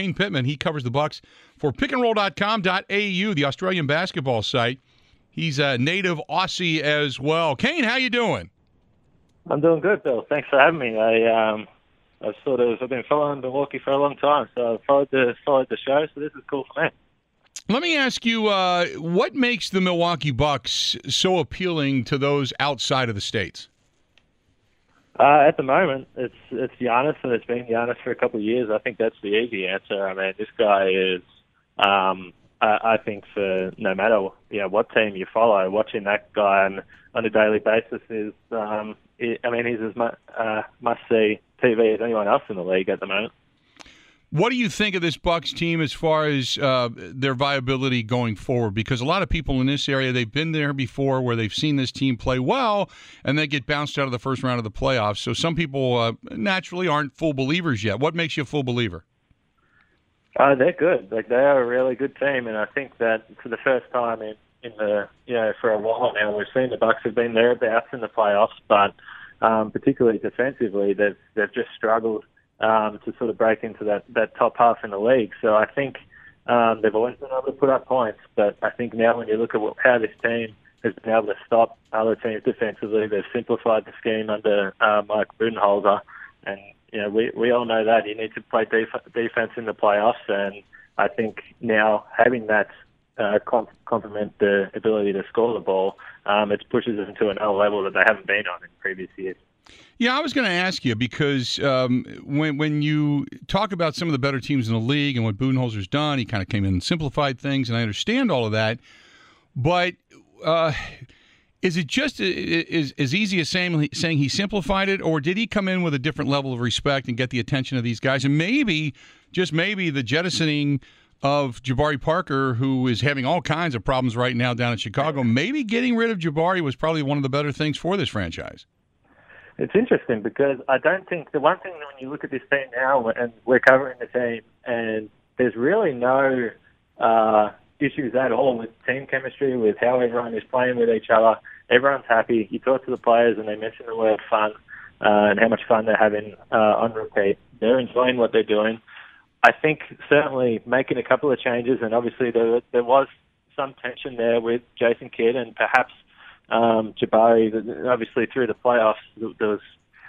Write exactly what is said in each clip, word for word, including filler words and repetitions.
Kane Pittman. He covers the Bucks for pick and roll dot com dot A U, the Australian basketball site. He's a native Aussie as well. Kane, how you doing? I'm doing good, Bill. Thanks for having me. I um, I've sort of I've been following Milwaukee for a long time, so I've followed the followed the show. So this is cool for me. Let me ask you, uh, what makes the Milwaukee Bucks so appealing to those outside of the States? Uh, at the moment, it's it's Giannis, and it's been Giannis for a couple of years. I think that's the easy answer. I mean, this guy is, um, I, I think, for no matter you know what team you follow, watching that guy on, on a daily basis is, um, it, I mean, he's as much uh, must-see T V as anyone else in the league at the moment. What do you think of this Bucks team as far as uh, their viability going forward? Because a lot of people in this area, they've been there before where they've seen this team play well, and they get bounced out of the first round of the playoffs. So some people uh, naturally aren't full believers yet. What makes you a full believer? Uh, they're good. Like, they are a really good team, and I think that for the first time in, in the you know for a while now, we've seen the Bucks have been thereabouts in the playoffs, but um, particularly defensively, they've they've just struggled. Um, to sort of break into that, that top half in the league. So I think um, they've always been able to put up points, but I think now when you look at what, how this team has been able to stop other teams defensively, they've simplified the scheme under uh, Mike Budenholzer. And, you know, we, we all know that you need to play def- defense in the playoffs, and I think now having that uh, comp- complement the ability to score the ball, um, it pushes them to another level that they haven't been on in previous years. Yeah, I was going to ask you because um, when when you talk about some of the better teams in the league and what Budenholzer's done, he kind of came in and simplified things, and I understand all of that. But uh, is it just as, as easy as saying, saying he simplified it, or did he come in with a different level of respect and get the attention of these guys? And maybe, just maybe, the jettisoning of Jabari Parker, who is having all kinds of problems right now down in Chicago, maybe getting rid of Jabari was probably one of the better things for this franchise. It's interesting because I don't think the one thing when you look at this team now, and we're covering the team, and there's really no uh, issues at all with team chemistry, with how everyone is playing with each other. Everyone's happy. You talk to the players and they mention the word fun uh, and how much fun they're having uh, on repeat. They're enjoying what they're doing. I think certainly making a couple of changes, and obviously there, there was some tension there with Jason Kidd and perhaps Um, Jabari, obviously through the playoffs, there was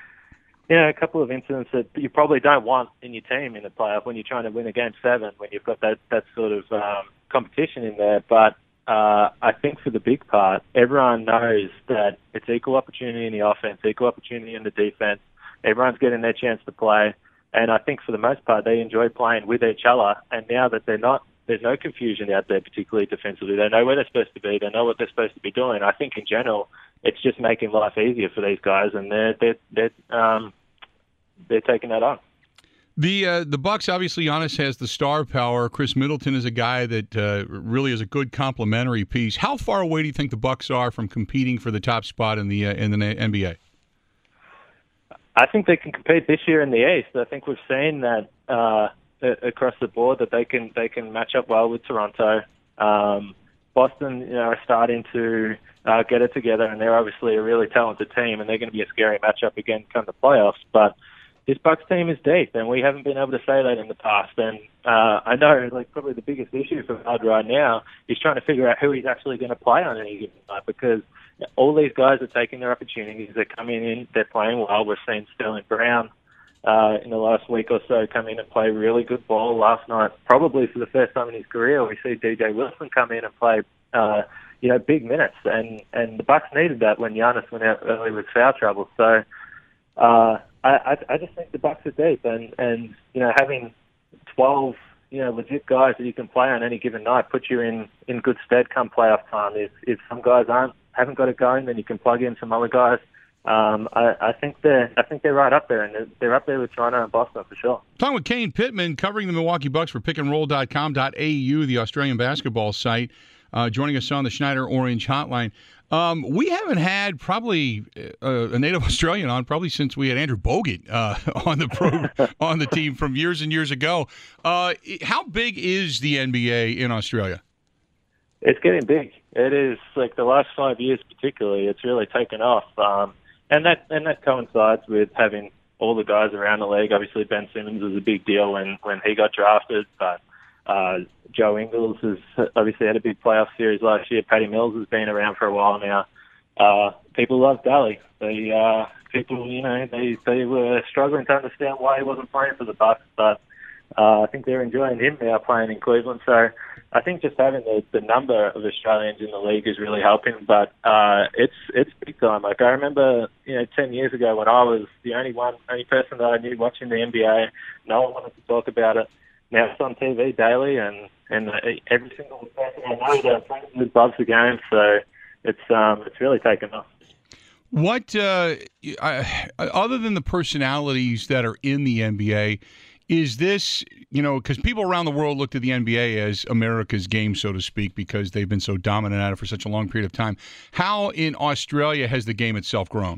you know, a couple of incidents that you probably don't want in your team in the playoff when you're trying to win a game seven, when you've got that, that sort of um, competition in there. But uh, I think for the big part, everyone knows that it's equal opportunity in the offense, equal opportunity in the defense. Everyone's getting their chance to play. And I think for the most part, they enjoy playing with each other. And now that they're not, there's no confusion out there, particularly defensively. They know where they're supposed to be. They know what they're supposed to be doing. I think in general, it's just making life easier for these guys, and they're they're they're, um, they're taking that on. The uh, the Bucks, obviously, Giannis has the star power. Chris Middleton is a guy that uh, really is a good complementary piece. How far away do you think the Bucks are from competing for the top spot in the uh, in the N B A? I think they can compete this year in the East. I think we've seen that uh, across the board that they can they can match up well with Toronto. Um, Boston, you know, are starting to uh, get it together, and they're obviously a really talented team, and they're going to be a scary matchup again come the playoffs. But this Bucks team is deep, and we haven't been able to say that in the past. And uh, I know, like, probably the biggest issue for Bud right now is trying to figure out who he's actually going to play on any given night, because all these guys are taking their opportunities. They're coming in, they're playing well. We've seen Sterling Brown uh, in the last week or so come in and play really good ball. Last night, probably for the first time in his career, we see D J Wilson come in and play, uh, you know, big minutes. And, and the Bucks needed that when Giannis went out early with foul trouble. So uh, I, I just think the Bucks are deep, and, and you know, having twelve you know legit guys that you can play on any given night puts you in, in good stead come playoff time. If if some guys aren't haven't got it going, then you can plug in some other guys. Um, I, I think they're I think they're right up there, and they're, they're up there with Toronto and Boston for sure. Talking with Kane Pittman, covering the Milwaukee Bucks for pick and roll dot com dot A U, the Australian basketball site, uh, joining us on the Schneider Orange Hotline. Um, we haven't had probably uh, a native Australian on probably since we had Andrew Bogut uh, on the pro on the team from years and years ago. Uh, how big is the N B A in Australia? It's getting big. It is, like, the last five years particularly. It's really taken off, um, and that and that coincides with having all the guys around the league. Obviously, Ben Simmons was a big deal when, when he got drafted, but uh, Joe Ingles has obviously had a big playoff series last year. Patty Mills has been around for a while now. Uh, people love Daly. They, uh, people, you know, they, they were struggling to understand why he wasn't playing for the Bucks, but uh, I think they're enjoying him now playing in Cleveland. So I think just having the, the number of Australians in the league is really helping, but uh, it's it's big time. Like I remember, you know, ten years ago when I was the only one, only person that I knew watching the N B A. No one wanted to talk about it. Now it's on T V daily, and and every single person I know that friends with loves the game. So it's um it's really taken off. What uh, I, other than the personalities that are in the N B A? Is this, you know, because people around the world look to the N B A as America's game, so to speak, because they've been so dominant at it for such a long period of time. How in Australia has the game itself grown?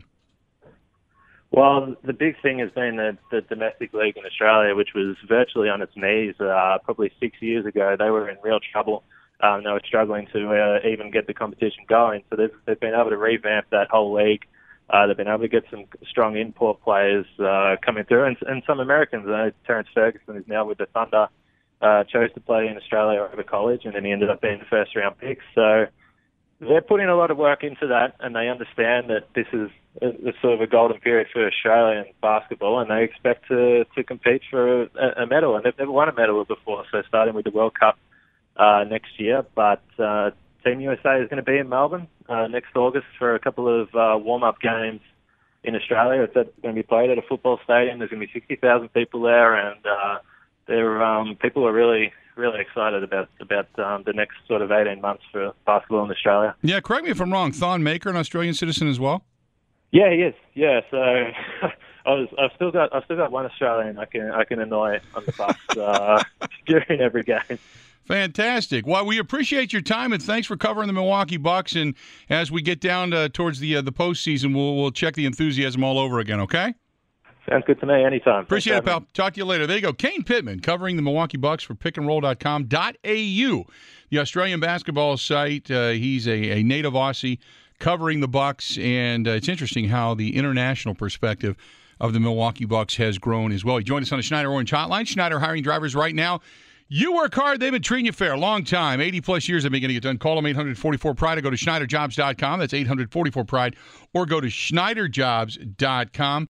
Well, the big thing has been the, the domestic league in Australia, which was virtually on its knees uh, probably six years ago. They were in real trouble. Um, they were struggling to uh, even get the competition going. So they've, they've been able to revamp that whole league. Uh, they've been able to get some strong import players uh, coming through, and, and some Americans. Uh, Terrence Ferguson is now with the Thunder, uh, chose to play in Australia over college, and then he ended up being the first round pick. So they're putting a lot of work into that, and they understand that this is a, a sort of a golden period for Australian basketball, and they expect to, to compete for a, a medal. And they've never won a medal before, so starting with the World Cup uh, next year. But uh, Team U S A is going to be in Melbourne uh, next August for a couple of uh, warm-up games in Australia. It's going to be played at a football stadium. There's going to be sixty thousand people there, and uh, they're, um, people are really, really excited about about um, the next sort of eighteen months for basketball in Australia. Yeah, correct me if I'm wrong. Thon Maker, an Australian citizen as well? Yeah, he is. Yeah, so I was, I've still got I've still got one Australian I can I can annoy on the bus uh, during every game. Fantastic. Well, we appreciate your time, and thanks for covering the Milwaukee Bucks. And as we get down to, towards the uh, the postseason, we'll we'll check the enthusiasm all over again. Okay. Sounds good to me. Anytime. Appreciate it, pal. Me. Talk to you later. There you go. Kane Pittman covering the Milwaukee Bucks for pick and roll dot com dot a u, the Australian basketball site. Uh, he's a, a native Aussie covering the Bucks, and uh, it's interesting how the international perspective of the Milwaukee Bucks has grown as well. He joined us on the Schneider Orange Hotline. Schneider hiring drivers right now. You work hard, they've been treating you fair. Long time, eighty-plus years they've been getting it done. Call them eight hundred forty-four pride or go to Schneider Jobs dot com. That's eight hundred forty-four pride or go to Schneider Jobs dot com.